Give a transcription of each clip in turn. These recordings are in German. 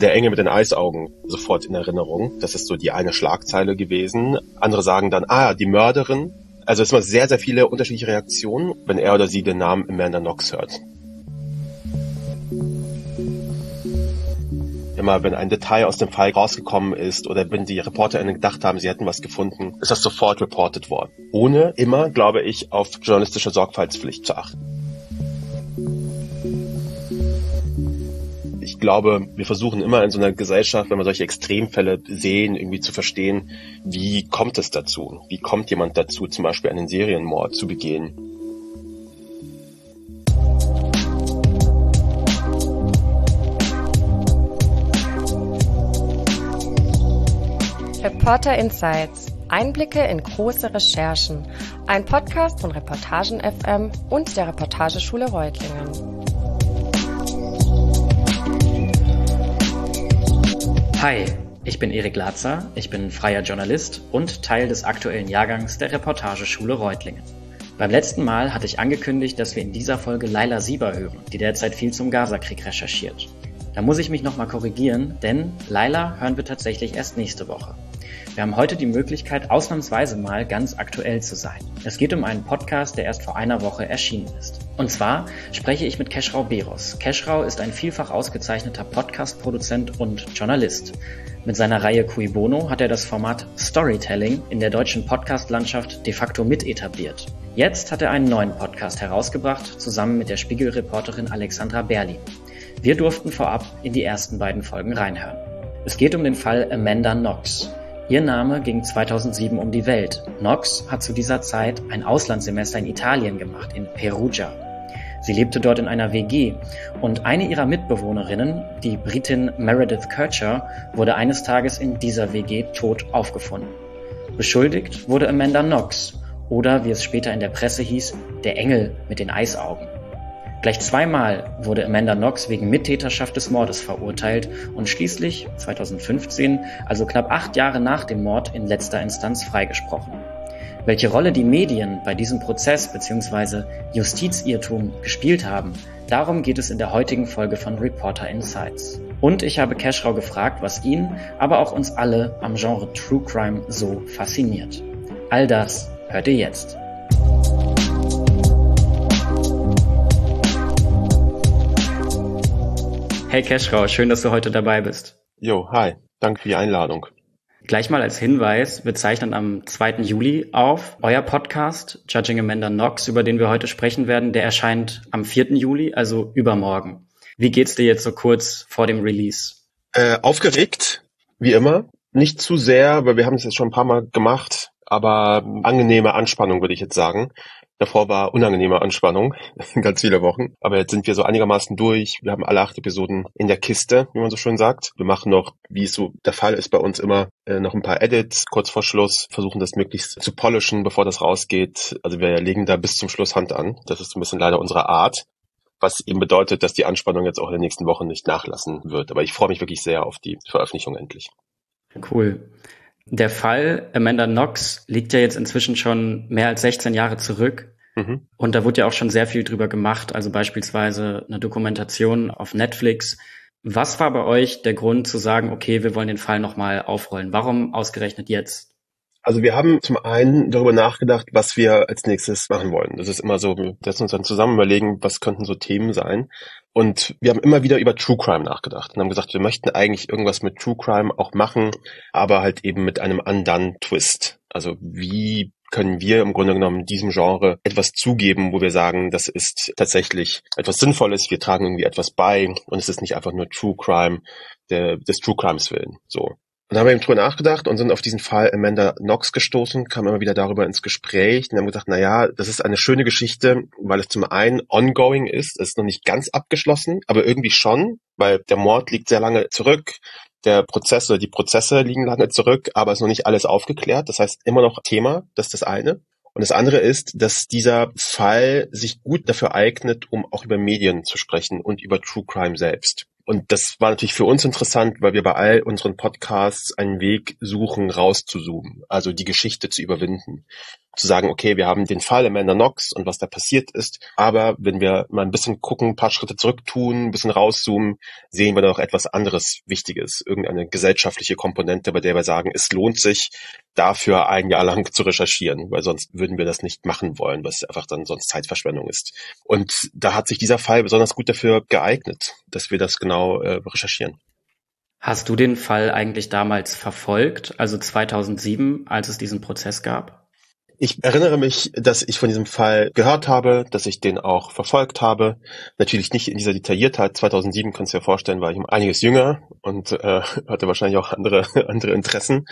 Der Engel mit den Eisaugen sofort in Erinnerung. Das ist so die eine Schlagzeile gewesen. Andere sagen dann, die Mörderin. Also es sind sehr, sehr viele unterschiedliche Reaktionen, wenn er oder sie den Namen Amanda Knox hört. Immer wenn ein Detail aus dem Fall rausgekommen ist oder wenn die ReporterInnen gedacht haben, sie hätten was gefunden, ist das sofort reported worden. Ohne immer, glaube ich, auf journalistische Sorgfaltspflicht zu achten. Ich glaube, wir versuchen immer in so einer Gesellschaft, wenn wir solche Extremfälle sehen, irgendwie zu verstehen, wie kommt es dazu? Wie kommt jemand dazu, zum Beispiel einen Serienmord zu begehen? Reporter Insights. Einblicke in große Recherchen. Ein Podcast von Reportagen FM und der Reportageschule Reutlingen. Hi, ich bin Erik Latzer, ich bin freier Journalist und Teil des aktuellen Jahrgangs der Reportageschule Reutlingen. Beim letzten Mal hatte ich angekündigt, dass wir in dieser Folge Laila Sieber hören, die derzeit viel zum Gazakrieg recherchiert. Da muss ich mich nochmal korrigieren, denn Laila hören wir tatsächlich erst nächste Woche. Wir haben heute die Möglichkeit, ausnahmsweise mal ganz aktuell zu sein. Es geht um einen Podcast, der erst vor einer Woche erschienen ist. Und zwar spreche ich mit Keschrau Beros. Keschrau ist ein vielfach ausgezeichneter Podcast-Produzent und Journalist. Mit seiner Reihe Cui Bono hat er das Format Storytelling in der deutschen Podcast-Landschaft de facto mit etabliert. Jetzt hat er einen neuen Podcast herausgebracht, zusammen mit der Spiegel-Reporterin Alexandra Berlin. Wir durften vorab in die ersten beiden Folgen reinhören. Es geht um den Fall Amanda Knox. Ihr Name ging 2007 um die Welt. Knox hat zu dieser Zeit ein Auslandssemester in Italien gemacht, in Perugia. Sie lebte dort in einer WG und eine ihrer Mitbewohnerinnen, die Britin Meredith Kercher, wurde eines Tages in dieser WG tot aufgefunden. Beschuldigt wurde Amanda Knox oder, wie es später in der Presse hieß, der Engel mit den Eisaugen. Gleich zweimal wurde Amanda Knox wegen Mittäterschaft des Mordes verurteilt und schließlich 2015, also knapp 8 Jahre nach dem Mord, in letzter Instanz freigesprochen. Welche Rolle die Medien bei diesem Prozess bzw. Justizirrtum gespielt haben, darum geht es in der heutigen Folge von Reporter Insights. Und ich habe Keschrau gefragt, was ihn, aber auch uns alle am Genre True Crime so fasziniert. All das hört ihr jetzt. Hey Keschrau, schön, dass du heute dabei bist. Jo, hi, danke für die Einladung. Gleich mal als Hinweis, wir zeichnen am 2. Juli auf. Euer Podcast, Judging Amanda Knox, über den wir heute sprechen werden, der erscheint am 4. Juli, also übermorgen. Wie geht's dir jetzt so kurz vor dem Release? Aufgeregt, wie immer. Nicht zu sehr, weil wir haben es jetzt schon ein paar Mal gemacht, aber angenehme Anspannung, würde ich jetzt sagen. Davor war unangenehme Anspannung, ganz viele Wochen. Aber jetzt sind wir so einigermaßen durch. Wir haben alle 8 Episoden in der Kiste, wie man so schön sagt. Wir machen noch, wie es so der Fall ist bei uns immer, noch ein paar Edits kurz vor Schluss. Versuchen das möglichst zu polischen, bevor das rausgeht. Also wir legen da bis zum Schluss Hand an. Das ist ein bisschen leider unsere Art. Was eben bedeutet, dass die Anspannung jetzt auch in den nächsten Wochen nicht nachlassen wird. Aber ich freue mich wirklich sehr auf die Veröffentlichung endlich. Cool. Der Fall Amanda Knox liegt ja jetzt inzwischen schon mehr als 16 Jahre zurück. Und da wurde ja auch schon sehr viel drüber gemacht, also beispielsweise eine Dokumentation auf Netflix. Was war bei euch der Grund zu sagen, okay, wir wollen den Fall nochmal aufrollen? Warum ausgerechnet jetzt? Also wir haben zum einen darüber nachgedacht, was wir als nächstes machen wollen. Das ist immer so, wir setzen uns dann zusammen, überlegen, was könnten so Themen sein. Und wir haben immer wieder über True Crime nachgedacht und haben gesagt, wir möchten eigentlich irgendwas mit True Crime auch machen, aber halt eben mit einem undone Twist. Also wie können wir im Grunde genommen diesem Genre etwas zugeben, wo wir sagen, das ist tatsächlich etwas Sinnvolles, wir tragen irgendwie etwas bei und es ist nicht einfach nur True Crime des True Crimes willen. So. Und dann haben wir eben drüber nachgedacht und sind auf diesen Fall Amanda Knox gestoßen, kamen immer wieder darüber ins Gespräch und haben gedacht, das ist eine schöne Geschichte, weil es zum einen ongoing ist, es ist noch nicht ganz abgeschlossen, aber irgendwie schon, weil der Mord liegt sehr lange zurück, der Prozess oder die Prozesse liegen lange zurück, aber es ist noch nicht alles aufgeklärt, das heißt immer noch Thema, das ist das eine. Und das andere ist, dass dieser Fall sich gut dafür eignet, um auch über Medien zu sprechen und über True Crime selbst. Und das war natürlich für uns interessant, weil wir bei all unseren Podcasts einen Weg suchen, rauszuzoomen, also die Geschichte zu überwinden. zu sagen, okay, wir haben den Fall Amanda Knox und was da passiert ist, aber wenn wir mal ein bisschen gucken, ein paar Schritte zurück tun, ein bisschen rauszoomen, sehen wir da noch etwas anderes Wichtiges, irgendeine gesellschaftliche Komponente, bei der wir sagen, es lohnt sich, dafür ein Jahr lang zu recherchieren, weil sonst würden wir das nicht machen wollen, was einfach dann sonst Zeitverschwendung ist. Und da hat sich dieser Fall besonders gut dafür geeignet, dass wir das genau recherchieren. Hast du den Fall eigentlich damals verfolgt, also 2007, als es diesen Prozess gab? Ich erinnere mich, dass ich von diesem Fall gehört habe, dass ich den auch verfolgt habe. Natürlich nicht in dieser Detailliertheit. 2007, kannst du dir vorstellen, war ich um einiges jünger und hatte wahrscheinlich auch andere Interessen.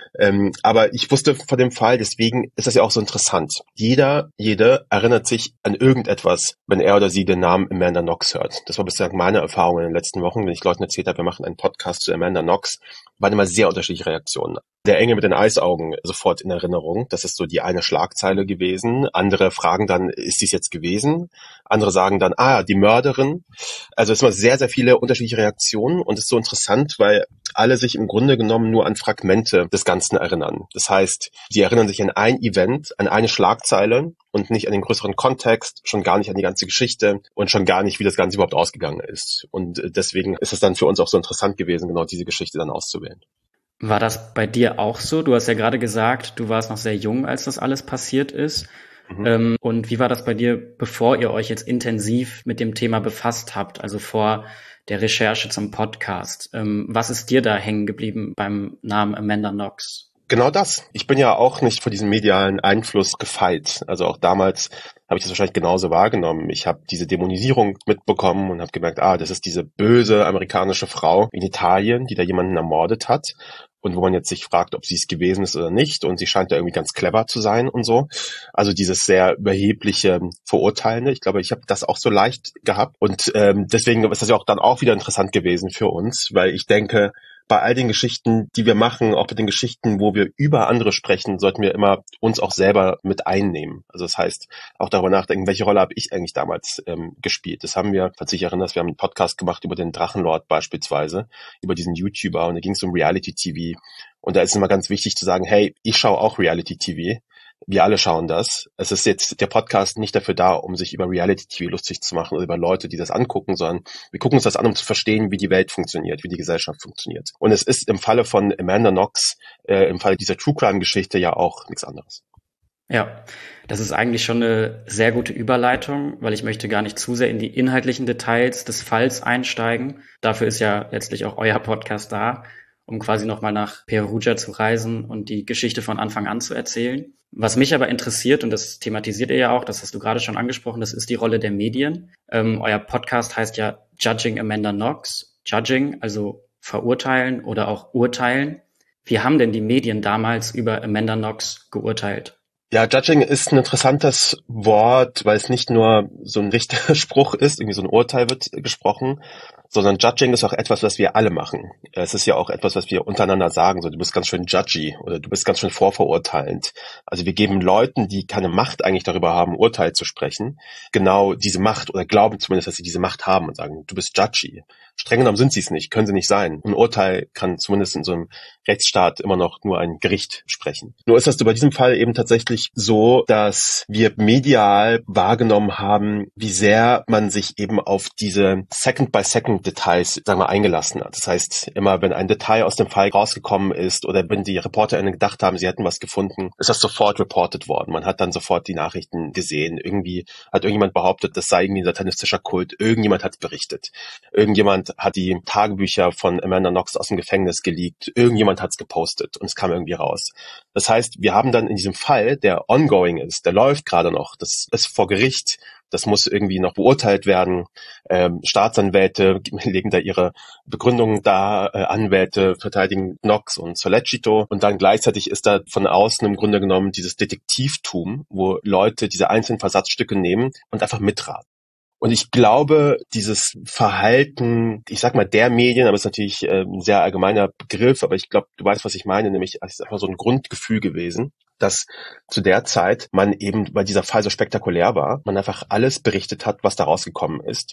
Aber ich wusste von dem Fall, deswegen ist das ja auch so interessant. Jede erinnert sich an irgendetwas, wenn er oder sie den Namen Amanda Knox hört. Das war bislang meine Erfahrung in den letzten Wochen, wenn ich Leuten erzählt habe, wir machen einen Podcast zu Amanda Knox, waren immer sehr unterschiedliche Reaktionen. Der Engel mit den Eisaugen sofort in Erinnerung. Das ist so die eine Schlagzeile gewesen. Andere fragen dann, ist dies jetzt gewesen? Andere sagen dann, die Mörderin. Also es sind immer sehr, sehr viele unterschiedliche Reaktionen und es ist so interessant, weil alle sich im Grunde genommen nur an Fragmente des Ganzen erinnern. Das heißt, die erinnern sich an ein Event, an eine Schlagzeile und nicht an den größeren Kontext, schon gar nicht an die ganze Geschichte und schon gar nicht, wie das Ganze überhaupt ausgegangen ist. Und deswegen ist es dann für uns auch so interessant gewesen, genau diese Geschichte dann auszuwählen. War das bei dir auch so? Du hast ja gerade gesagt, du warst noch sehr jung, als das alles passiert ist. Mhm. Und wie war das bei dir, bevor ihr euch jetzt intensiv mit dem Thema befasst habt, also vor der Recherche zum Podcast? Was ist dir da hängen geblieben beim Namen Amanda Knox? Genau das. Ich bin ja auch nicht vor diesem medialen Einfluss gefeit. Also auch damals habe ich das wahrscheinlich genauso wahrgenommen. Ich habe diese Dämonisierung mitbekommen und habe gemerkt, das ist diese böse amerikanische Frau in Italien, die da jemanden ermordet hat. Und wo man jetzt sich fragt, ob sie es gewesen ist oder nicht. Und sie scheint da irgendwie ganz clever zu sein und so. Also dieses sehr überhebliche Verurteilende. Ich glaube, ich habe das auch so leicht gehabt. Und deswegen ist das ja auch dann auch wieder interessant gewesen für uns, weil ich denke, bei all den Geschichten, die wir machen, auch bei den Geschichten, wo wir über andere sprechen, sollten wir immer uns auch selber mit einnehmen. Also das heißt, auch darüber nachdenken, welche Rolle habe ich eigentlich damals gespielt. Das haben wir, falls du dich erinnerst, wir haben einen Podcast gemacht über den Drachenlord beispielsweise, über diesen YouTuber und da ging es um Reality-TV. Und da ist es immer ganz wichtig zu sagen, hey, ich schaue auch Reality-TV. Wir alle schauen das. Es ist jetzt der Podcast nicht dafür da, um sich über Reality-TV lustig zu machen oder über Leute, die das angucken, sondern wir gucken uns das an, um zu verstehen, wie die Welt funktioniert, wie die Gesellschaft funktioniert. Und es ist im Falle von Amanda Knox, im Falle dieser True-Crime-Geschichte ja auch nichts anderes. Ja, das ist eigentlich schon eine sehr gute Überleitung, weil ich möchte gar nicht zu sehr in die inhaltlichen Details des Falls einsteigen. Dafür ist ja letztlich auch euer Podcast da, um quasi nochmal nach Perugia zu reisen und die Geschichte von Anfang an zu erzählen. Was mich aber interessiert, und das thematisiert ihr ja auch, das hast du gerade schon angesprochen, das ist die Rolle der Medien. Euer Podcast heißt ja Judging Amanda Knox. Judging, also verurteilen oder auch urteilen. Wie haben denn die Medien damals über Amanda Knox geurteilt? Ja, Judging ist ein interessantes Wort, weil es nicht nur so ein Richterspruch ist, irgendwie so ein Urteil wird gesprochen, sondern Judging ist auch etwas, was wir alle machen. Es ist ja auch etwas, was wir untereinander sagen, so du bist ganz schön judgy oder du bist ganz schön vorverurteilend. Also wir geben Leuten, die keine Macht eigentlich darüber haben, Urteil zu sprechen, genau diese Macht oder glauben zumindest, dass sie diese Macht haben und sagen, du bist judgy. Streng genommen sind sie es nicht, können sie nicht sein. Ein Urteil kann zumindest in so einem Rechtsstaat immer noch nur ein Gericht sprechen. Nur ist das bei diesem Fall eben tatsächlich so, dass wir medial wahrgenommen haben, wie sehr man sich eben auf diese Second-by-Second-Details, sagen wir, eingelassen hat. Das heißt, immer wenn ein Detail aus dem Fall rausgekommen ist oder wenn die ReporterInnen gedacht haben, sie hätten was gefunden, ist das sofort reported worden. Man hat dann sofort die Nachrichten gesehen. Irgendwie hat irgendjemand behauptet, das sei irgendwie ein satanistischer Kult. Irgendjemand hat berichtet. Irgendjemand hat die Tagebücher von Amanda Knox aus dem Gefängnis geleakt. Irgendjemand hat es gepostet und es kam irgendwie raus. Das heißt, wir haben dann in diesem Fall, der ongoing ist, der läuft gerade noch, das ist vor Gericht, das muss irgendwie noch beurteilt werden. Staatsanwälte legen da ihre Begründungen da, Anwälte verteidigen Knox und Sollecito und dann gleichzeitig ist da von außen im Grunde genommen dieses Detektivtum, wo Leute diese einzelnen Versatzstücke nehmen und einfach mitraten. Und ich glaube, dieses Verhalten, ich sag mal der Medien, aber es ist natürlich ein sehr allgemeiner Begriff, aber ich glaube, du weißt, was ich meine, nämlich es ist einfach so ein Grundgefühl gewesen, dass zu der Zeit man eben, weil dieser Fall so spektakulär war, man einfach alles berichtet hat, was da rausgekommen ist.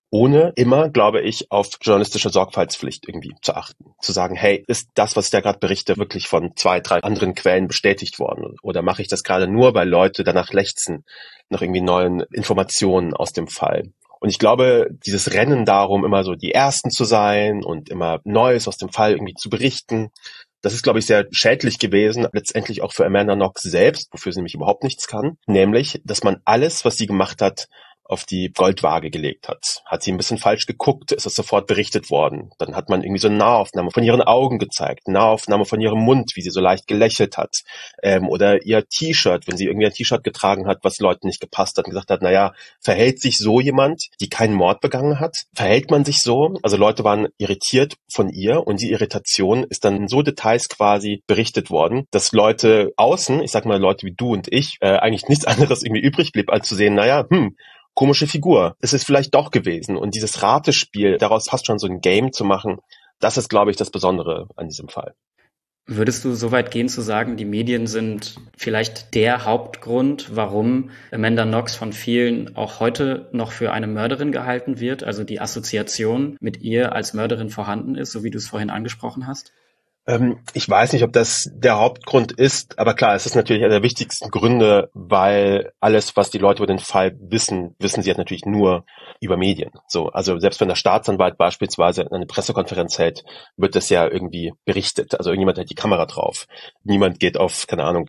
ohne immer, glaube ich, auf journalistische Sorgfaltspflicht irgendwie zu achten. Zu sagen, hey, ist das, was ich da gerade berichte, wirklich von 2, 3 anderen Quellen bestätigt worden? Oder mache ich das gerade nur, weil Leute danach lechzen, nach irgendwie neuen Informationen aus dem Fall? Und ich glaube, dieses Rennen darum, immer so die Ersten zu sein und immer Neues aus dem Fall irgendwie zu berichten, das ist, glaube ich, sehr schädlich gewesen, letztendlich auch für Amanda Knox selbst, wofür sie nämlich überhaupt nichts kann. Nämlich, dass man alles, was sie gemacht hat, auf die Goldwaage gelegt hat. Hat sie ein bisschen falsch geguckt, ist es sofort berichtet worden. Dann hat man irgendwie so eine Nahaufnahme von ihren Augen gezeigt, eine Nahaufnahme von ihrem Mund, wie sie so leicht gelächelt hat. Oder ihr T-Shirt, wenn sie irgendwie ein T-Shirt getragen hat, was Leuten nicht gepasst hat und gesagt hat, naja, verhält sich so jemand, die keinen Mord begangen hat? Verhält man sich so? Also Leute waren irritiert von ihr und die Irritation ist dann in so Details quasi berichtet worden, dass Leute außen, ich sag mal Leute wie du und ich, eigentlich nichts anderes irgendwie übrig blieb, als zu sehen, naja, komische Figur. Es ist vielleicht doch gewesen. Und dieses Ratespiel, daraus fast schon so ein Game zu machen, das ist, glaube ich, das Besondere an diesem Fall. Würdest du so weit gehen zu sagen, die Medien sind vielleicht der Hauptgrund, warum Amanda Knox von vielen auch heute noch für eine Mörderin gehalten wird? Also die Assoziation mit ihr als Mörderin vorhanden ist, so wie du es vorhin angesprochen hast? Ich weiß nicht, ob das der Hauptgrund ist, aber klar, es ist natürlich einer der wichtigsten Gründe, weil alles, was die Leute über den Fall wissen sie halt natürlich nur über Medien. So, also selbst wenn der Staatsanwalt beispielsweise eine Pressekonferenz hält, wird das ja irgendwie berichtet. Also irgendjemand hält die Kamera drauf. Niemand geht auf, keine Ahnung,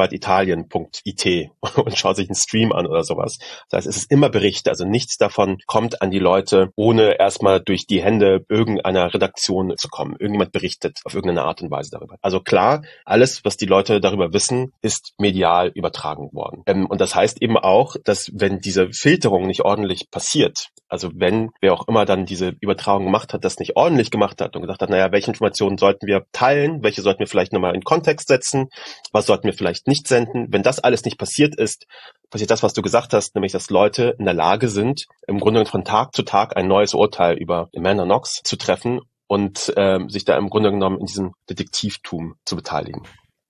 staatsanwaltitalien.it und schaut sich einen Stream an oder sowas. Das heißt, es ist immer Bericht. Also nichts davon kommt an die Leute, ohne erstmal durch die Hände irgendeiner Redaktion zu kommen. Irgendjemand berichtet auf irgendeine Art und Weise darüber. Also klar, alles, was die Leute darüber wissen, ist medial übertragen worden. Und das heißt eben auch, dass wenn diese Filterung nicht ordentlich passiert, also wenn wer auch immer dann diese Übertragung gemacht hat, das nicht ordentlich gemacht hat und gesagt hat, naja, welche Informationen sollten wir teilen, welche sollten wir vielleicht nochmal in Kontext setzen, was sollten wir vielleicht nicht senden, wenn das alles nicht passiert ist, passiert das, was du gesagt hast, nämlich dass Leute in der Lage sind, im Grunde von Tag zu Tag ein neues Urteil über Amanda Knox zu treffen und sich da im Grunde genommen in diesem Detektivtum zu beteiligen.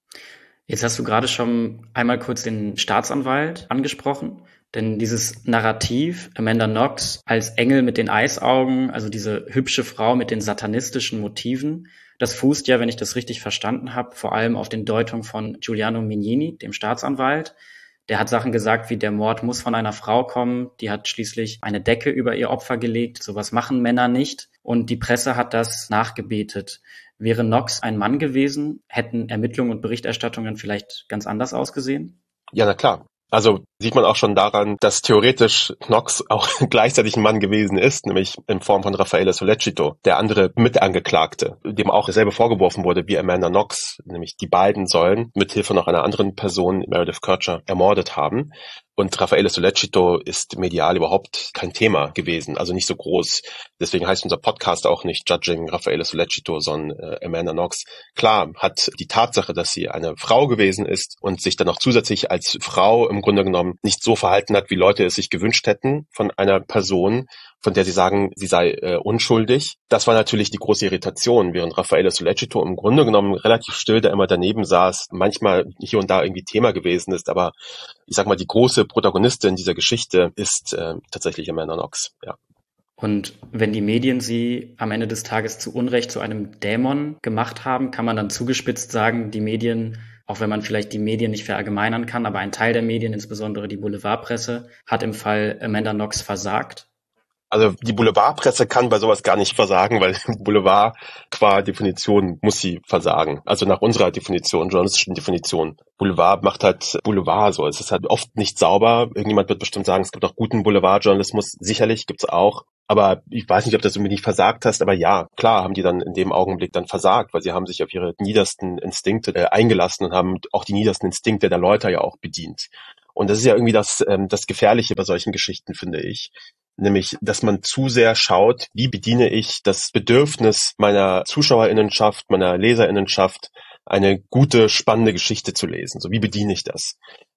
Jetzt hast du gerade schon einmal kurz den Staatsanwalt angesprochen, denn dieses Narrativ Amanda Knox als Engel mit den Eisaugen, also diese hübsche Frau mit den satanistischen Motiven, das fußt ja, wenn ich das richtig verstanden habe, vor allem auf den Deutungen von Giuliano Mignini, dem Staatsanwalt. Der hat Sachen gesagt wie, der Mord muss von einer Frau kommen, die hat schließlich eine Decke über ihr Opfer gelegt, sowas machen Männer nicht. Und die Presse hat das nachgebetet. Wäre Knox ein Mann gewesen, hätten Ermittlungen und Berichterstattungen vielleicht ganz anders ausgesehen? Ja, na klar. Also sieht man auch schon daran, dass theoretisch Knox auch gleichzeitig ein Mann gewesen ist, nämlich in Form von Raffaele Sollecito, der andere Mitangeklagte, dem auch dasselbe vorgeworfen wurde wie Amanda Knox, nämlich die beiden sollen mithilfe noch einer anderen Person, Meredith Kercher, ermordet haben. Und Raffaele Sollecito ist medial überhaupt kein Thema gewesen, also nicht so groß. Deswegen heißt unser Podcast auch nicht Judging Raffaele Sollecito, sondern Amanda Knox. Klar hat die Tatsache, dass sie eine Frau gewesen ist und sich dann auch zusätzlich als Frau im Grunde genommen nicht so verhalten hat, wie Leute es sich gewünscht hätten von einer Person, von der sie sagen, sie sei unschuldig. Das war natürlich die große Irritation, während Raffaele Sollecito im Grunde genommen relativ still da immer daneben saß, manchmal hier und da irgendwie Thema gewesen ist, aber ich sag mal, die große Protagonistin dieser Geschichte ist tatsächlich Amanda Knox, ja. Und wenn die Medien sie am Ende des Tages zu Unrecht zu einem Dämon gemacht haben, kann man dann zugespitzt sagen, die Medien, auch wenn man vielleicht die Medien nicht verallgemeinern kann, aber ein Teil der Medien, insbesondere die Boulevardpresse, hat im Fall Amanda Knox versagt? Also die Boulevardpresse kann bei sowas gar nicht versagen, weil Boulevard qua Definition muss sie versagen. Also nach unserer Definition, journalistischen Definition. Boulevard macht halt Boulevard so. Es ist halt oft nicht sauber. Irgendjemand wird bestimmt sagen, es gibt auch guten Boulevardjournalismus. Sicherlich gibt's auch. Aber ich weiß nicht, ob das irgendwie nicht versagt hast, aber ja, klar haben die dann in dem Augenblick dann versagt, weil sie haben sich auf ihre niedersten Instinkte eingelassen und haben auch die niedersten Instinkte der Leute ja auch bedient. Und das ist ja irgendwie das Gefährliche bei solchen Geschichten, finde ich. Nämlich, dass man zu sehr schaut, wie bediene ich das Bedürfnis meiner Zuschauerinnenschaft, meiner Leserinnenschaft, eine gute, spannende Geschichte zu lesen. So, wie bediene ich das?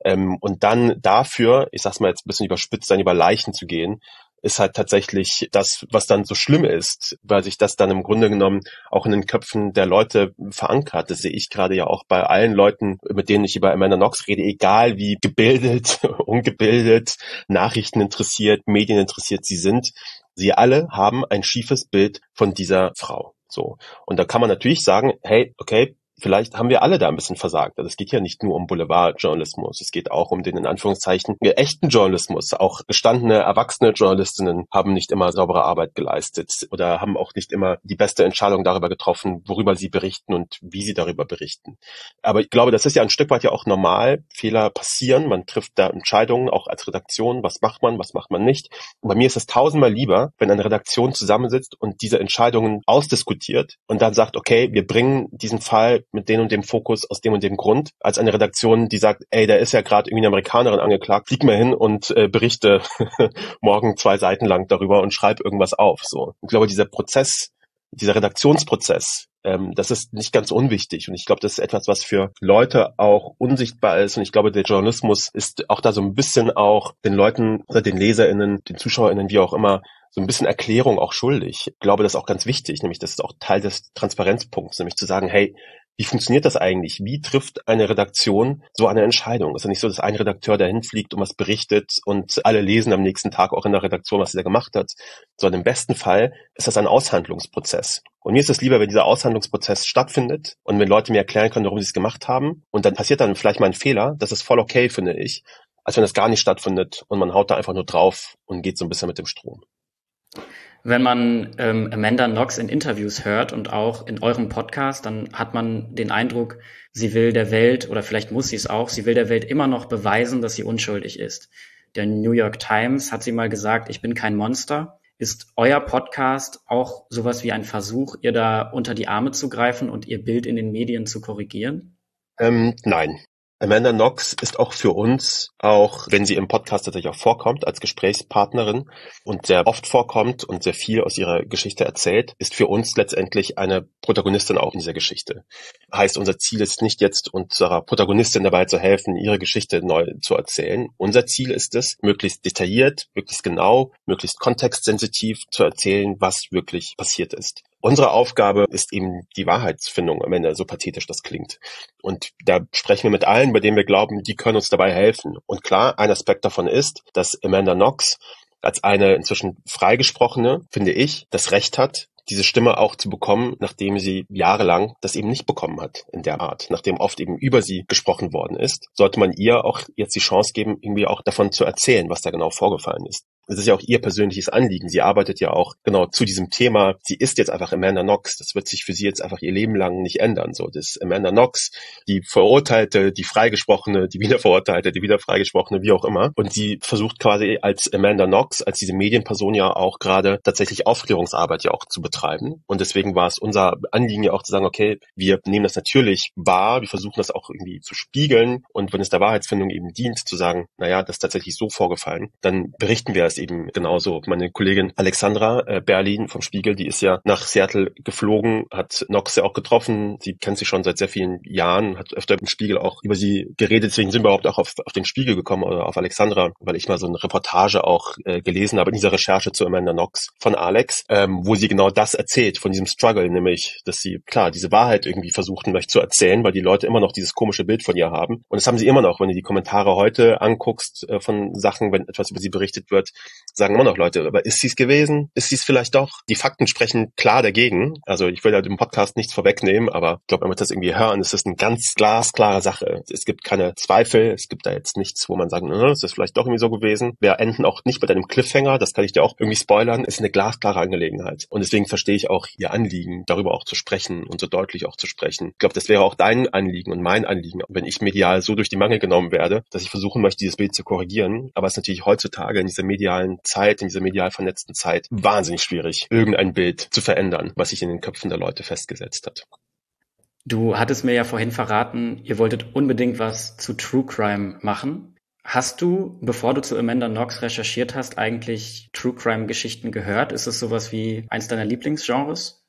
Und dann dafür, ich sag's mal jetzt ein bisschen überspitzt, dann über Leichen zu gehen, ist halt tatsächlich das, was dann so schlimm ist, weil sich das dann im Grunde genommen auch in den Köpfen der Leute verankert. Das sehe ich gerade ja auch bei allen Leuten, mit denen ich über Amanda Knox rede, egal wie gebildet, ungebildet, Nachrichten interessiert, Medien interessiert sie sind. Sie alle haben ein schiefes Bild von dieser Frau. So. Und da kann man natürlich sagen, hey, okay, vielleicht haben wir alle da ein bisschen versagt. Also es geht ja nicht nur um Boulevardjournalismus, es geht auch um den in Anführungszeichen echten Journalismus. Auch gestandene, erwachsene Journalistinnen haben nicht immer saubere Arbeit geleistet oder haben auch nicht immer die beste Entscheidung darüber getroffen, worüber sie berichten und wie sie darüber berichten. Aber ich glaube, das ist ja ein Stück weit ja auch normal. Fehler passieren, man trifft da Entscheidungen, auch als Redaktion, was macht man nicht. Und bei mir ist es tausendmal lieber, wenn eine Redaktion zusammensitzt und diese Entscheidungen ausdiskutiert und dann sagt, okay, wir bringen diesen Fall mit dem und dem Fokus aus dem und dem Grund, als eine Redaktion, die sagt, ey, da ist ja gerade irgendwie eine Amerikanerin angeklagt, flieg mal hin und berichte morgen 2 Seiten lang darüber und schreib irgendwas auf. So, ich glaube, dieser Prozess, dieser Redaktionsprozess, das ist nicht ganz unwichtig. Und ich glaube, das ist etwas, was für Leute auch unsichtbar ist. Und ich glaube, der Journalismus ist auch da so ein bisschen auch den Leuten oder den LeserInnen, den ZuschauerInnen, wie auch immer, so ein bisschen Erklärung auch schuldig. Ich glaube, das ist auch ganz wichtig, nämlich das ist auch Teil des Transparenzpunkts, nämlich zu sagen, hey, wie funktioniert das eigentlich? Wie trifft eine Redaktion so eine Entscheidung? Es ist ja nicht so, dass ein Redakteur dahin fliegt und was berichtet und alle lesen am nächsten Tag auch in der Redaktion, was er da gemacht hat, sondern im besten Fall ist das ein Aushandlungsprozess. Und mir ist es lieber, wenn dieser Aushandlungsprozess stattfindet und wenn Leute mir erklären können, warum sie es gemacht haben und dann passiert dann vielleicht mal ein Fehler, das ist voll okay, finde ich, als wenn das gar nicht stattfindet und man haut da einfach nur drauf und geht so ein bisschen mit dem Strom. Wenn man Amanda Knox in Interviews hört und auch in eurem Podcast, dann hat man den Eindruck, sie will der Welt, oder vielleicht muss sie es auch, sie will der Welt immer noch beweisen, dass sie unschuldig ist. Der New York Times hat sie mal gesagt, ich bin kein Monster. Ist euer Podcast auch sowas wie ein Versuch, ihr da unter die Arme zu greifen und ihr Bild in den Medien zu korrigieren? Nein. Amanda Knox ist auch für uns, auch wenn sie im Podcast tatsächlich auch vorkommt, als Gesprächspartnerin und sehr oft vorkommt und sehr viel aus ihrer Geschichte erzählt, ist für uns letztendlich eine Protagonistin auch in dieser Geschichte. Heißt, unser Ziel ist nicht jetzt, unserer Protagonistin dabei zu helfen, ihre Geschichte neu zu erzählen. Unser Ziel ist es, möglichst detailliert, möglichst genau, möglichst kontextsensitiv zu erzählen, was wirklich passiert ist. Unsere Aufgabe ist eben die Wahrheitsfindung am Ende, so pathetisch das klingt. Und da sprechen wir mit allen, bei denen wir glauben, die können uns dabei helfen. Und klar, ein Aspekt davon ist, dass Amanda Knox als eine inzwischen freigesprochene, finde ich, das Recht hat, diese Stimme auch zu bekommen, nachdem sie jahrelang das eben nicht bekommen hat in der Art, nachdem oft eben über sie gesprochen worden ist, sollte man ihr auch jetzt die Chance geben, irgendwie auch davon zu erzählen, was da genau vorgefallen ist. Das ist ja auch ihr persönliches Anliegen. Sie arbeitet ja auch genau zu diesem Thema. Sie ist jetzt einfach Amanda Knox. Das wird sich für sie jetzt einfach ihr Leben lang nicht ändern. So, das Amanda Knox, die Verurteilte, die Freigesprochene, die Wiederverurteilte, die wieder Freigesprochene, wie auch immer. Und sie versucht quasi als Amanda Knox, als diese Medienperson ja auch gerade tatsächlich Aufklärungsarbeit ja auch zu betreiben. Und deswegen war es unser Anliegen ja auch zu sagen, okay, wir nehmen das natürlich wahr, wir versuchen das auch irgendwie zu spiegeln. Und wenn es der Wahrheitsfindung eben dient, zu sagen, naja, das ist tatsächlich so vorgefallen, dann berichten wir es eben genauso. Meine Kollegin Alexandra Berlin vom Spiegel, die ist ja nach Seattle geflogen, hat Knox ja auch getroffen. Sie kennt sie schon seit sehr vielen Jahren, hat öfter im Spiegel auch über sie geredet. Deswegen sind wir überhaupt auch auf den Spiegel gekommen oder auf Alexandra, weil ich mal so eine Reportage auch gelesen habe in dieser Recherche zu Amanda Knox von Alex, wo sie genau das erzählt, von diesem Struggle, nämlich, dass sie, klar, diese Wahrheit irgendwie versuchen möchte zu erzählen, weil die Leute immer noch dieses komische Bild von ihr haben. Und das haben sie immer noch, wenn du die Kommentare heute anguckst von Sachen, wenn etwas über sie berichtet wird, sagen immer noch Leute, aber ist sie es gewesen? Ist sie es vielleicht doch? Die Fakten sprechen klar dagegen. Also ich will ja dem Podcast nichts vorwegnehmen, aber ich glaube, wenn wir das irgendwie hören, ist das eine ganz glasklare Sache. Es gibt keine Zweifel, es gibt da jetzt nichts, wo man sagen, ist das vielleicht doch irgendwie so gewesen. Wir enden auch nicht mit einem Cliffhanger, das kann ich dir auch irgendwie spoilern, ist eine glasklare Angelegenheit. Und deswegen verstehe ich auch ihr Anliegen, darüber auch zu sprechen und so deutlich auch zu sprechen. Ich glaube, das wäre auch dein Anliegen und mein Anliegen, wenn ich medial so durch die Mangel genommen werde, dass ich versuchen möchte, dieses Bild zu korrigieren. Aber es ist natürlich heutzutage in dieser medialen Zeit, in dieser medial vernetzten Zeit, wahnsinnig schwierig, irgendein Bild zu verändern, was sich in den Köpfen der Leute festgesetzt hat. Du hattest mir ja vorhin verraten, ihr wolltet unbedingt was zu True Crime machen. Hast du, bevor du zu Amanda Knox recherchiert hast, eigentlich True Crime Geschichten gehört? Ist es sowas wie eins deiner Lieblingsgenres?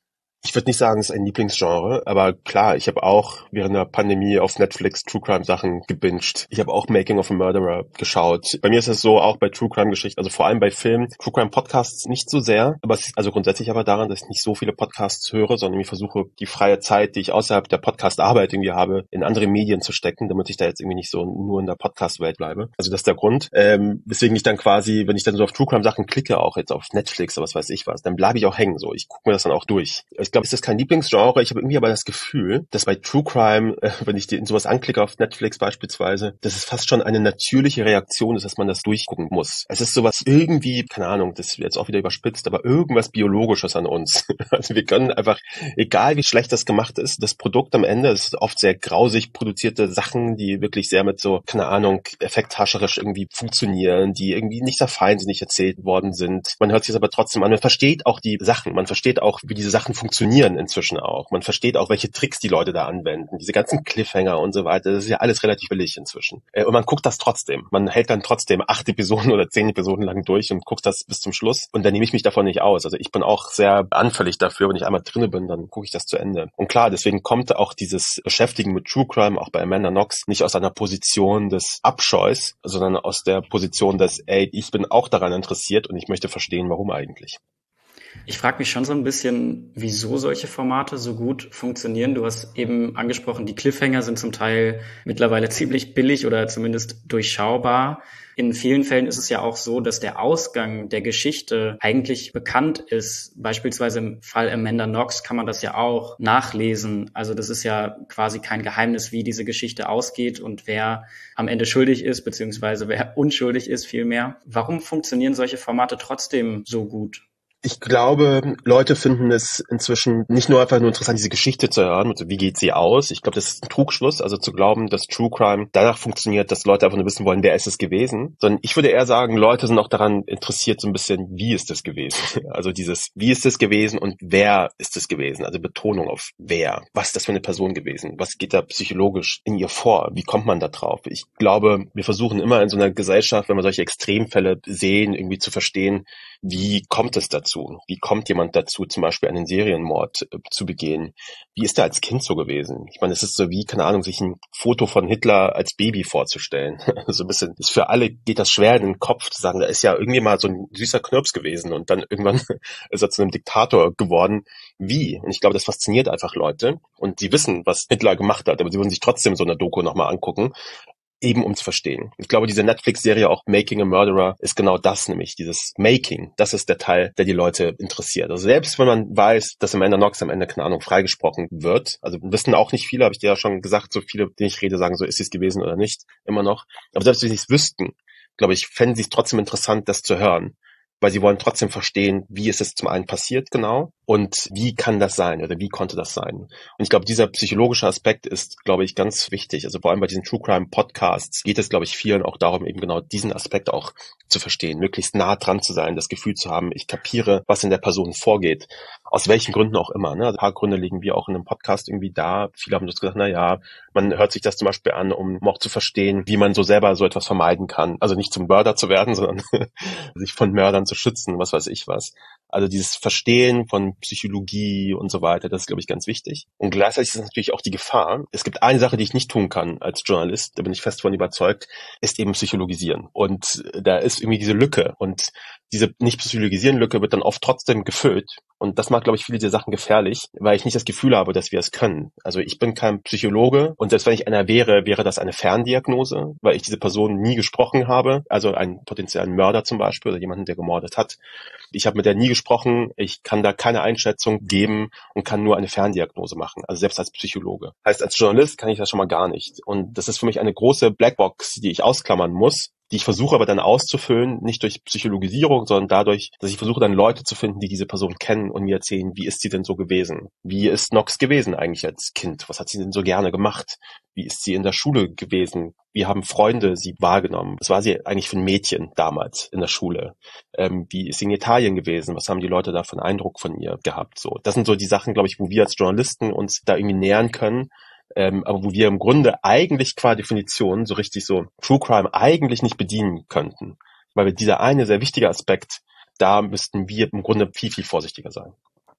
Ich würde nicht sagen, es ist ein Lieblingsgenre, aber klar, ich habe auch während der Pandemie auf Netflix True Crime Sachen gebinged. Ich habe auch Making of a Murderer geschaut. Bei mir ist es so, auch bei True Crime Geschichten, also vor allem bei Filmen, True Crime Podcasts nicht so sehr, aber es ist also grundsätzlich aber daran, dass ich nicht so viele Podcasts höre, sondern ich versuche, die freie Zeit, die ich außerhalb der Podcast-Arbeit irgendwie habe, in andere Medien zu stecken, damit ich da jetzt irgendwie nicht so nur in der Podcast-Welt bleibe. Also das ist der Grund. Weswegen ich dann quasi, wenn ich dann so auf True Crime Sachen klicke, auch jetzt auf Netflix oder was weiß ich was, dann bleibe ich auch hängen. So, ich gucke mir das dann auch durch. Ich glaube, es ist kein Lieblingsgenre. Ich habe irgendwie aber das Gefühl, dass bei True Crime, wenn ich sowas anklicke auf Netflix beispielsweise, dass es fast schon eine natürliche Reaktion ist, dass man das durchgucken muss. Es ist sowas irgendwie, keine Ahnung, das ist jetzt auch wieder überspitzt, aber irgendwas Biologisches an uns. Also wir können einfach, egal wie schlecht das gemacht ist, das Produkt am Ende ist oft sehr grausig produzierte Sachen, die wirklich sehr mit so, keine Ahnung, effekthascherisch irgendwie funktionieren, die irgendwie nicht sehr feinsinnig erzählt worden sind. Man hört sich das aber trotzdem an. Man versteht auch die Sachen. Man versteht auch, wie diese Sachen funktionieren inzwischen auch. Man versteht auch, welche Tricks die Leute da anwenden. Diese ganzen Cliffhanger und so weiter. Das ist ja alles relativ billig inzwischen. Und man guckt das trotzdem. Man hält dann trotzdem 8 Episoden oder 10 Episoden lang durch und guckt das bis zum Schluss. Und dann nehme ich mich davon nicht aus. Also ich bin auch sehr anfällig dafür. Wenn ich einmal drinne bin, dann gucke ich das zu Ende. Und klar, deswegen kommt auch dieses Beschäftigen mit True Crime, auch bei Amanda Knox, nicht aus einer Position des Abscheus, sondern aus der Position des, ich bin auch daran interessiert und ich möchte verstehen, warum eigentlich. Ich frage mich schon so ein bisschen, wieso solche Formate so gut funktionieren. Du hast eben angesprochen, die Cliffhanger sind zum Teil mittlerweile ziemlich billig oder zumindest durchschaubar. In vielen Fällen ist es ja auch so, dass der Ausgang der Geschichte eigentlich bekannt ist. Beispielsweise im Fall Amanda Knox kann man das ja auch nachlesen. Also das ist ja quasi kein Geheimnis, wie diese Geschichte ausgeht und wer am Ende schuldig ist, beziehungsweise wer unschuldig ist vielmehr. Warum funktionieren solche Formate trotzdem so gut? Ich glaube, Leute finden es inzwischen nicht nur einfach nur interessant, diese Geschichte zu hören, also wie geht sie aus. Ich glaube, das ist ein Trugschluss, also zu glauben, dass True Crime danach funktioniert, dass Leute einfach nur wissen wollen, wer ist es gewesen. Sondern ich würde eher sagen, Leute sind auch daran interessiert, so ein bisschen, wie ist es gewesen. Also dieses, wie ist es gewesen und wer ist es gewesen. Also Betonung auf wer. Was ist das für eine Person gewesen? Was geht da psychologisch in ihr vor? Wie kommt man da drauf? Ich glaube, wir versuchen immer in so einer Gesellschaft, wenn wir solche Extremfälle sehen, irgendwie zu verstehen, wie kommt es dazu? Wie kommt jemand dazu, zum Beispiel einen Serienmord zu begehen? Wie ist er als Kind so gewesen? Ich meine, es ist so wie, keine Ahnung, sich ein Foto von Hitler als Baby vorzustellen. So ein bisschen, ist für alle geht das schwer in den Kopf zu sagen, da ist ja irgendwie mal so ein süßer Knirps gewesen und dann irgendwann ist er zu einem Diktator geworden. Wie? Und ich glaube, das fasziniert einfach Leute und sie wissen, was Hitler gemacht hat, aber sie würden sich trotzdem so eine Doku nochmal angucken. Eben um zu verstehen. Ich glaube, diese Netflix-Serie auch Making a Murderer ist genau das, nämlich dieses Making. Das ist der Teil, der die Leute interessiert. Also selbst wenn man weiß, dass Amanda Knox am Ende, keine Ahnung, freigesprochen wird, also wissen auch nicht viele, habe ich dir ja schon gesagt, so viele, denen ich rede, sagen so, ist sie es gewesen oder nicht, immer noch. Aber selbst wenn sie es wüssten, glaube ich, fänden sie es trotzdem interessant, das zu hören. Weil sie wollen trotzdem verstehen, wie ist es zum einen passiert genau und wie kann das sein oder wie konnte das sein. Und ich glaube, dieser psychologische Aspekt ist, glaube ich, ganz wichtig. Also vor allem bei diesen True Crime Podcasts geht es, glaube ich, vielen auch darum, eben genau diesen Aspekt auch zu verstehen, möglichst nah dran zu sein, das Gefühl zu haben, ich kapiere, was in der Person vorgeht. Aus welchen Gründen auch immer. Ne? Also ein paar Gründe legen wir auch in einem Podcast irgendwie da. Viele haben uns gesagt, man hört sich das zum Beispiel an, um auch zu verstehen, wie man so selber so etwas vermeiden kann. Also nicht zum Mörder zu werden, sondern sich von Mördern zu schützen, was weiß ich was. Also dieses Verstehen von Psychologie und so weiter, das ist, glaube ich, ganz wichtig. Und gleichzeitig ist es natürlich auch die Gefahr. Es gibt eine Sache, die ich nicht tun kann als Journalist, da bin ich fest von überzeugt, ist eben psychologisieren. Und da ist irgendwie diese Lücke. Und diese Nicht-Psychologisieren-Lücke wird dann oft trotzdem gefüllt. Und das macht, glaube ich, viele dieser Sachen gefährlich, weil ich nicht das Gefühl habe, dass wir es können. Also ich bin kein Psychologe und selbst wenn ich einer wäre, wäre das eine Ferndiagnose, weil ich diese Person nie gesprochen habe, also einen potenziellen Mörder zum Beispiel oder jemanden, der gemordet hat. Ich habe mit der nie gesprochen, ich kann da keine Einschätzung geben und kann nur eine Ferndiagnose machen, also selbst als Psychologe. Heißt, als Journalist kann ich das schon mal gar nicht. Und das ist für mich eine große Blackbox, die ich ausklammern muss, die ich versuche aber dann auszufüllen, nicht durch Psychologisierung, sondern dadurch, dass ich versuche dann Leute zu finden, die diese Person kennen und mir erzählen, wie ist sie denn so gewesen? Wie ist Knox gewesen eigentlich als Kind? Was hat sie denn so gerne gemacht? Wie ist sie in der Schule gewesen? Wie haben Freunde sie wahrgenommen? Was war sie eigentlich für ein Mädchen damals in der Schule? Wie ist sie in Italien gewesen? Was haben die Leute da für einen Eindruck von ihr gehabt? So, das sind so die Sachen, glaube ich, wo wir als Journalisten uns da irgendwie nähern können. Aber wo wir im Grunde eigentlich qua Definition so richtig so True Crime eigentlich nicht bedienen könnten. Weil dieser eine sehr wichtige Aspekt, da müssten wir im Grunde viel, viel vorsichtiger sein.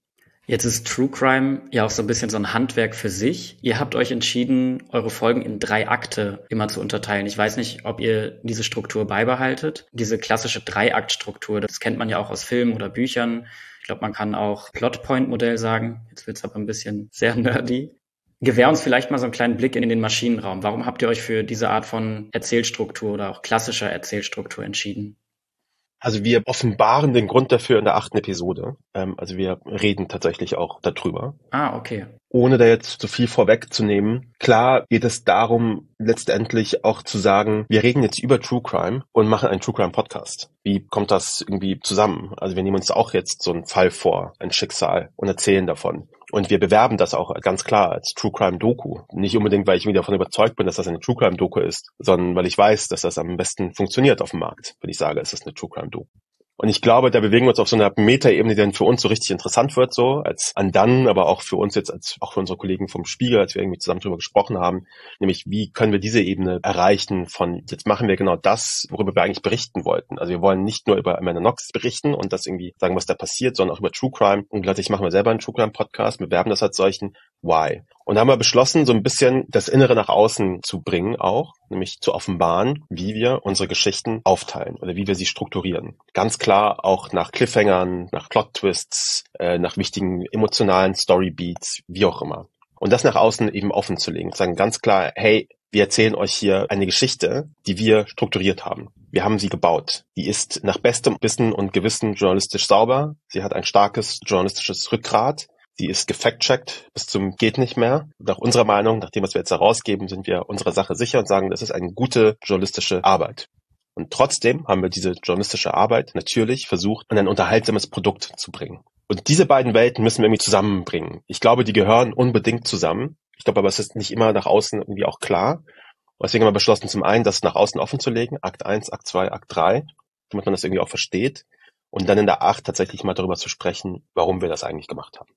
Jetzt ist True Crime ja auch so ein bisschen so ein Handwerk für sich. Ihr habt euch entschieden, eure Folgen in 3 Akte immer zu unterteilen. Ich weiß nicht, ob ihr diese Struktur beibehaltet. Diese klassische 3-Akt-Struktur, das kennt man ja auch aus Filmen oder Büchern. Ich glaube, man kann auch Plotpoint-Modell sagen. Jetzt wird's aber ein bisschen sehr nerdy. Gewähr uns vielleicht mal so einen kleinen Blick in den Maschinenraum. Warum habt ihr euch für diese Art von Erzählstruktur oder auch klassischer Erzählstruktur entschieden? Also wir offenbaren den Grund dafür in der 8. Episode. Also wir reden tatsächlich auch darüber. Ah, okay. Ohne da jetzt zu viel vorwegzunehmen. Klar geht es darum, letztendlich auch zu sagen, wir reden jetzt über True Crime und machen einen True Crime Podcast. Wie kommt das irgendwie zusammen? Also wir nehmen uns auch jetzt so einen Fall vor, ein Schicksal und erzählen davon. Und wir bewerben das auch ganz klar als True Crime Doku. Nicht unbedingt, weil ich mir davon überzeugt bin, dass das eine True Crime Doku ist, sondern weil ich weiß, dass das am besten funktioniert auf dem Markt, wenn ich sage, es ist eine True Crime Doku. Und ich glaube, da bewegen wir uns auf so einer Metaebene, die dann für uns so richtig interessant wird, so als Andan, aber auch für uns jetzt, als auch für unsere Kollegen vom Spiegel, als wir irgendwie zusammen drüber gesprochen haben, nämlich wie können wir diese Ebene erreichen von, jetzt machen wir genau das, worüber wir eigentlich berichten wollten. Also wir wollen nicht nur über Amanda Knox berichten und das irgendwie sagen, was da passiert, sondern auch über True Crime. Und gleichzeitig machen wir selber einen True Crime Podcast, bewerben das als solchen. Why? Und da haben wir beschlossen, so ein bisschen das Innere nach außen zu bringen auch, nämlich zu offenbaren, wie wir unsere Geschichten aufteilen oder wie wir sie strukturieren. Ganz klar auch nach Cliffhangern, nach Plot-Twists, nach wichtigen emotionalen Storybeats, wie auch immer. Und das nach außen eben offen zu legen, zu sagen ganz klar, hey, wir erzählen euch hier eine Geschichte, die wir strukturiert haben. Wir haben sie gebaut. Die ist nach bestem Wissen und Gewissen journalistisch sauber. Sie hat ein starkes journalistisches Rückgrat. Sie ist gefact-checkt bis zum geht nicht mehr. Nach unserer Meinung, nach dem, was wir jetzt herausgeben, sind wir unserer Sache sicher und sagen, das ist eine gute journalistische Arbeit. Und trotzdem haben wir diese journalistische Arbeit natürlich versucht, an ein unterhaltsames Produkt zu bringen. Und diese beiden Welten müssen wir irgendwie zusammenbringen. Ich glaube, die gehören unbedingt zusammen. Ich glaube aber, es ist nicht immer nach außen irgendwie auch klar. Und deswegen haben wir beschlossen, zum einen, das nach außen offen zu legen, Akt 1, Akt 2, Akt 3, damit man das irgendwie auch versteht. Und dann in der 8 tatsächlich mal darüber zu sprechen, warum wir das eigentlich gemacht haben.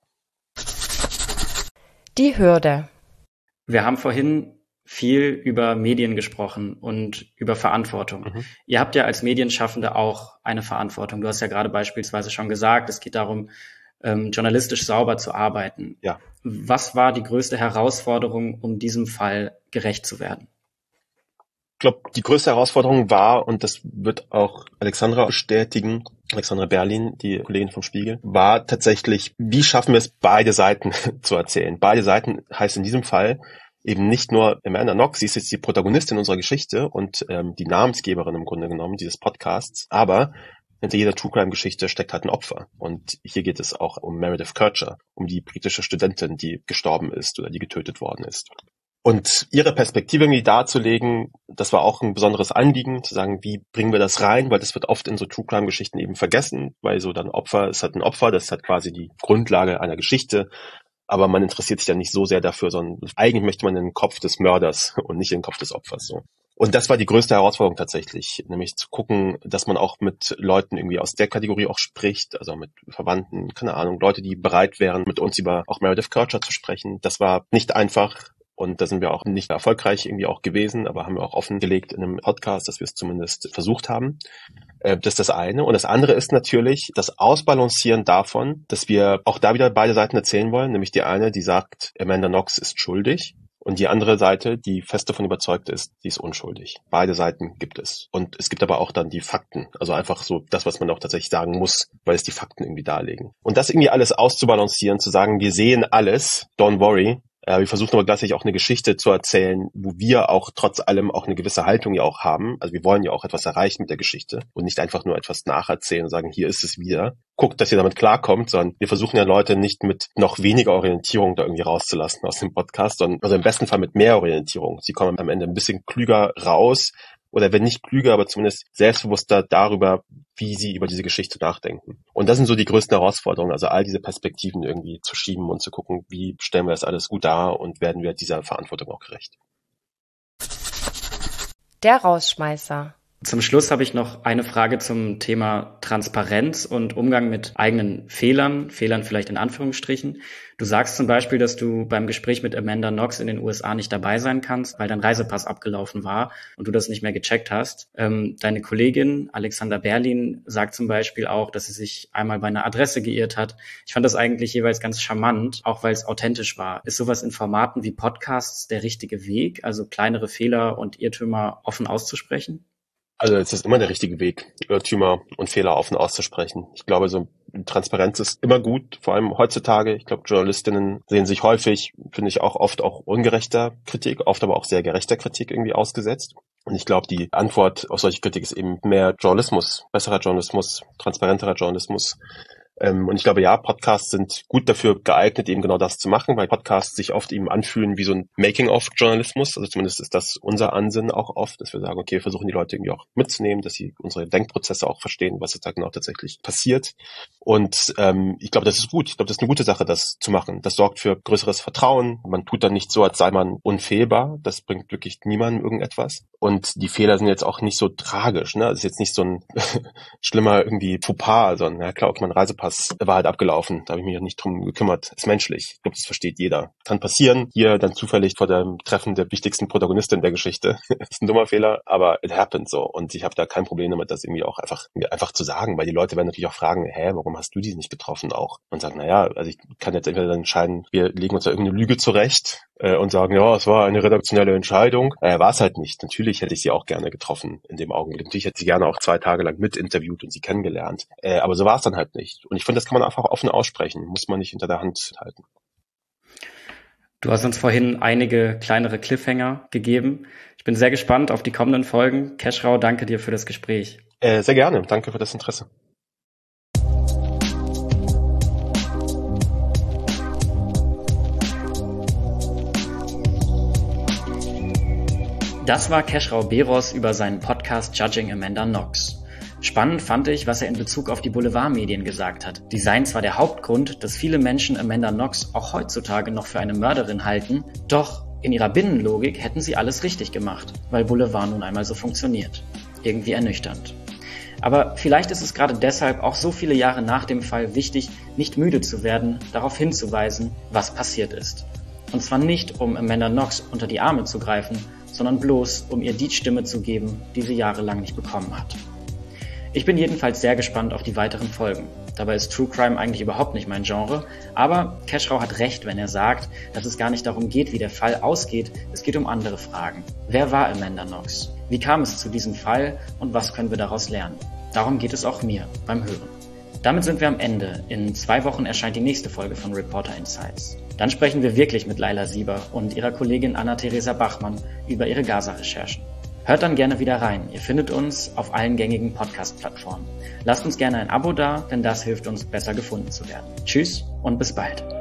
Die Hürde. Wir haben vorhin viel über Medien gesprochen und über Verantwortung. Ihr habt ja als Medienschaffende auch eine Verantwortung. Du hast ja gerade beispielsweise schon gesagt, es geht darum, journalistisch sauber zu arbeiten. Ja. Was war die größte Herausforderung, um diesem Fall gerecht zu werden? Ich glaube, die größte Herausforderung war, und das wird auch Alexandra bestätigen, Alexandra Berlin, die Kollegin vom Spiegel, war tatsächlich, wie schaffen wir es, beide Seiten zu erzählen. Beide Seiten heißt in diesem Fall eben nicht nur Amanda Knox, sie ist jetzt die Protagonistin unserer Geschichte und die Namensgeberin im Grunde genommen dieses Podcasts, aber hinter jeder True-Crime-Geschichte steckt halt ein Opfer. Und hier geht es auch um Meredith Kercher, um die britische Studentin, die gestorben ist oder die getötet worden ist. Und ihre Perspektive irgendwie darzulegen, das war auch ein besonderes Anliegen, zu sagen, wie bringen wir das rein, weil das wird oft in so True-Crime-Geschichten eben vergessen, weil so dann Opfer ist halt ein Opfer, das ist halt quasi die Grundlage einer Geschichte, aber man interessiert sich ja nicht so sehr dafür, sondern eigentlich möchte man in den Kopf des Mörders und nicht in den Kopf des Opfers. So. Und das war die größte Herausforderung tatsächlich, nämlich zu gucken, dass man auch mit Leuten irgendwie aus der Kategorie auch spricht, also mit Verwandten, keine Ahnung, Leute, die bereit wären, mit uns über auch Meredith Kercher zu sprechen. Das war nicht einfach. Und da sind wir auch nicht erfolgreich irgendwie auch gewesen, aber haben wir auch offengelegt in einem Podcast, dass wir es zumindest versucht haben. Das ist das eine. Und das andere ist natürlich das Ausbalancieren davon, dass wir auch da wieder beide Seiten erzählen wollen. Nämlich die eine, die sagt, Amanda Knox ist schuldig. Und die andere Seite, die fest davon überzeugt ist, die ist unschuldig. Beide Seiten gibt es. Und es gibt aber auch dann die Fakten. Also einfach so das, was man auch tatsächlich sagen muss, weil es die Fakten irgendwie darlegen. Und das irgendwie alles auszubalancieren, zu sagen, wir sehen alles, don't worry. Wir versuchen aber gleichzeitig auch eine Geschichte zu erzählen, wo wir auch trotz allem auch eine gewisse Haltung ja auch haben. Also wir wollen ja auch etwas erreichen mit der Geschichte und nicht einfach nur etwas nacherzählen und sagen, hier ist es wieder. Guckt, dass ihr damit klarkommt, sondern wir versuchen ja Leute nicht mit noch weniger Orientierung da irgendwie rauszulassen aus dem Podcast, sondern also im besten Fall mit mehr Orientierung. Sie kommen am Ende ein bisschen klüger raus oder wenn nicht klüger, aber zumindest selbstbewusster darüber, wie sie über diese Geschichte nachdenken. Und das sind so die größten Herausforderungen, also all diese Perspektiven irgendwie zu schieben und zu gucken, wie stellen wir das alles gut dar und werden wir dieser Verantwortung auch gerecht. Der Rausschmeißer. Zum Schluss habe ich noch eine Frage zum Thema Transparenz und Umgang mit eigenen Fehlern vielleicht in Anführungsstrichen. Du sagst zum Beispiel, dass du beim Gespräch mit Amanda Knox in den USA nicht dabei sein kannst, weil dein Reisepass abgelaufen war und du das nicht mehr gecheckt hast. Deine Kollegin Alexander Berlin sagt zum Beispiel auch, dass sie sich einmal bei einer Adresse geirrt hat. Ich fand das eigentlich jeweils ganz charmant, auch weil es authentisch war. Ist sowas in Formaten wie Podcasts der richtige Weg, also kleinere Fehler und Irrtümer offen auszusprechen? Also es ist immer der richtige Weg, Irrtümer und Fehler offen auszusprechen. Ich glaube, so Transparenz ist immer gut, vor allem heutzutage. Ich glaube, Journalistinnen sehen sich häufig, finde ich auch oft auch ungerechter Kritik, oft aber auch sehr gerechter Kritik irgendwie ausgesetzt. Und ich glaube, die Antwort auf solche Kritik ist eben mehr Journalismus, besserer Journalismus, transparenterer Journalismus. Und ich glaube, ja, Podcasts sind gut dafür geeignet, eben genau das zu machen, weil Podcasts sich oft eben anfühlen wie so ein Making-of-Journalismus. Also zumindest ist das unser Ansinnen auch oft, dass wir sagen, okay, wir versuchen die Leute irgendwie auch mitzunehmen, dass sie unsere Denkprozesse auch verstehen, was jetzt da genau tatsächlich passiert. Und ich glaube, das ist gut. Ich glaube, das ist eine gute Sache, das zu machen. Das sorgt für größeres Vertrauen. Man tut dann nicht so, als sei man unfehlbar. Das bringt wirklich niemandem irgendetwas. Und die Fehler sind jetzt auch nicht so tragisch. Ne? Das ist jetzt nicht so ein schlimmer irgendwie Fauxpas, sondern ja klar, okay, mein Reisepass war halt abgelaufen. Da habe ich mich nicht drum gekümmert. Ist menschlich. Ich glaube, das versteht jeder. Kann passieren. Hier dann zufällig vor dem Treffen der wichtigsten Protagonistin der Geschichte. Ist ein dummer Fehler, aber it happened so. Und ich habe da kein Problem damit, das irgendwie auch einfach zu sagen, weil die Leute werden natürlich auch fragen, warum hast du die nicht getroffen auch? Und sagen, also ich kann jetzt entweder dann entscheiden, wir legen uns da irgendeine Lüge zurecht und sagen, ja, es war eine redaktionelle Entscheidung. War es halt nicht. Natürlich hätte ich sie auch gerne getroffen in dem Augenblick. Natürlich hätte ich sie gerne auch 2 Tage lang mitinterviewt und sie kennengelernt. Aber so war es dann halt nicht. Und ich finde, das kann man einfach offen aussprechen. Muss man nicht hinter der Hand halten. Du hast uns vorhin einige kleinere Cliffhanger gegeben. Ich bin sehr gespannt auf die kommenden Folgen. Keschrau, danke dir für das Gespräch. Sehr gerne. Danke für das Interesse. Das war Keschrau Beros über seinen Podcast Judging Amanda Knox. Spannend fand ich, was er in Bezug auf die Boulevardmedien gesagt hat. Die seien zwar der Hauptgrund, dass viele Menschen Amanda Knox auch heutzutage noch für eine Mörderin halten, doch in ihrer Binnenlogik hätten sie alles richtig gemacht, weil Boulevard nun einmal so funktioniert. Irgendwie ernüchternd. Aber vielleicht ist es gerade deshalb auch so viele Jahre nach dem Fall wichtig, nicht müde zu werden, darauf hinzuweisen, was passiert ist. Und zwar nicht, um Amanda Knox unter die Arme zu greifen, sondern bloß, um ihr die Stimme zu geben, die sie jahrelang nicht bekommen hat. Ich bin jedenfalls sehr gespannt auf die weiteren Folgen. Dabei ist True Crime eigentlich überhaupt nicht mein Genre, aber Keschrau hat recht, wenn er sagt, dass es gar nicht darum geht, wie der Fall ausgeht, es geht um andere Fragen. Wer war Amanda Knox? Wie kam es zu diesem Fall und was können wir daraus lernen? Darum geht es auch mir beim Hören. Damit sind wir am Ende. In 2 Wochen erscheint die nächste Folge von Reporter Insights. Dann sprechen wir wirklich mit Laila Sieber und ihrer Kollegin Anna-Theresa Bachmann über ihre Gaza-Recherchen. Hört dann gerne wieder rein. Ihr findet uns auf allen gängigen Podcast-Plattformen. Lasst uns gerne ein Abo da, denn das hilft uns, besser gefunden zu werden. Tschüss und bis bald.